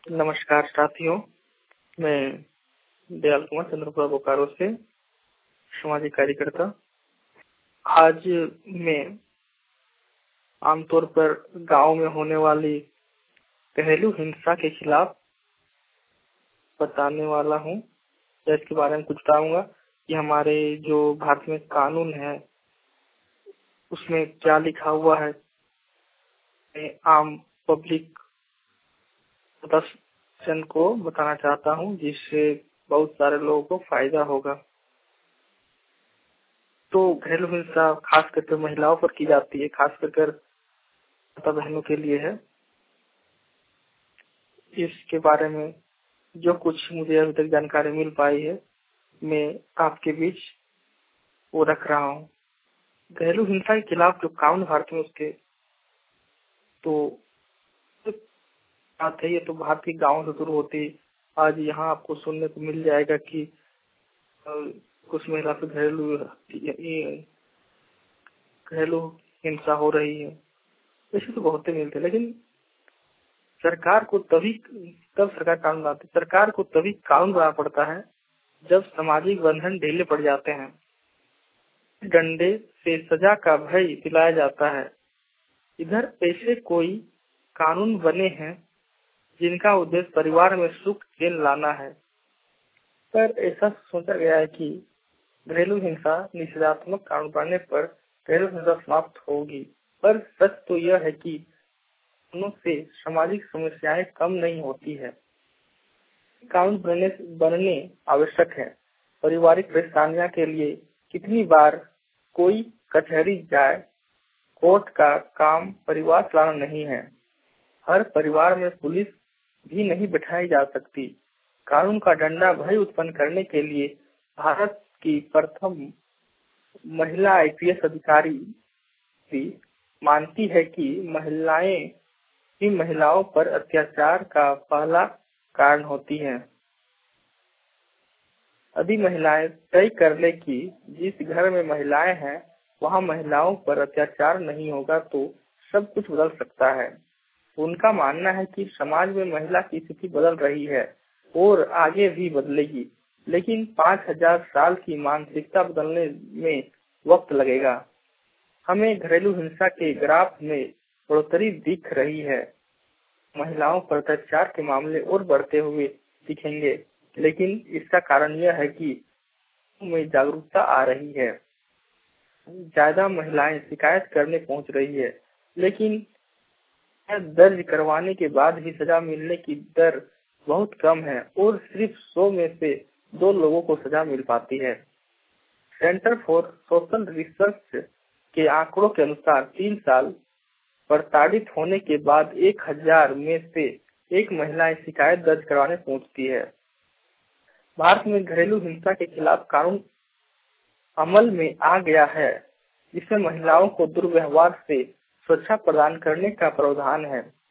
नमस्कार साथियों, मैं दयाल कुमार चंद्रपुरा बोकारो से सामाजिक कार्यकर्ता। आज मैं आमतौर पर गांव में होने वाली घरेलू हिंसा के खिलाफ बताने वाला हूं, या इसके बारे में कुछ बताऊंगा कि हमारे जो भारत में कानून है उसमें क्या लिखा हुआ है। मैं आम पब्लिक सदस्य को बताना चाहता हूं, जिससे बहुत सारे लोगों को फायदा होगा। तो घरेलू हिंसा खास करके महिलाओं पर की जाती है, खास कर माता बहनों के लिए है। इसके बारे में जो कुछ मुझे अभी तक जानकारी मिल पाई है, मैं आपके बीच वो रख रहा हूँ। घरेलू हिंसा के खिलाफ जो कानून भारत में उसके तो बात है, ये तो भारत के गाँव से शुरू होती। आज यहाँ आपको सुनने को मिल जाएगा कि कुछ महिला से घरेलू हिंसा हो रही है। ऐसे तो बहुत मिलते, लेकिन सरकार को सरकार कानून लाती। सरकार को तभी कानून बनाना पड़ता है जब सामाजिक बंधन ढीले पड़ जाते हैं, डंडे से सजा का भय दिलाया जाता है। इधर ऐसे कोई कानून बने हैं जिनका उद्देश्य परिवार में सुख चैन लाना है, पर ऐसा सोचा गया है कि घरेलू हिंसा निषेधात्मक कानून बनने पर घरेलू हिंसा समाप्त होगी। पर सच तो यह है कि कानूनों से सामाजिक समस्याएं कम नहीं होती है। कानून बनने आवश्यक है। पारिवारिक परेशानियां के लिए कितनी बार कोई कचहरी जाए, कोर्ट का काम परिवार चलाना नहीं है। हर परिवार में पुलिस भी नहीं बैठाई जा सकती। कानून का डंडा भय उत्पन्न करने के लिए भारत की प्रथम महिला IPS अधिकारी भी मानती है कि महिलाओं पर अत्याचार का पहला कारण होती है। यदि महिलाएं तय कर ले कि जिस घर में महिलाएं हैं वहां महिलाओं पर अत्याचार नहीं होगा, तो सब कुछ बदल सकता है। उनका मानना है कि समाज में महिला की स्थिति बदल रही है और आगे भी बदलेगी, लेकिन 5000 साल की मानसिकता बदलने में वक्त लगेगा। हमें घरेलू हिंसा के ग्राफ में बढ़ोतरी दिख रही है। महिलाओं पर अत्याचार के मामले और बढ़ते हुए दिखेंगे, लेकिन इसका कारण यह है कि में जागरूकता आ रही है। ज्यादा महिलाएं शिकायत करने पहुंच रही है, लेकिन दर्ज करवाने के बाद भी सजा मिलने की दर बहुत कम है और सिर्फ 100 में से 2 लोगों को सजा मिल पाती है। सेंटर फॉर सोशल रिसर्च के आंकड़ों के अनुसार 3 साल प्रताड़ित होने के बाद 1000 में से एक महिला शिकायत दर्ज करवाने पहुंचती है। भारत में घरेलू हिंसा के खिलाफ कानून अमल में आ गया है, जिसमें महिलाओं को दुर्व्यवहार से सुरक्षा प्रदान करने का प्रावधान है।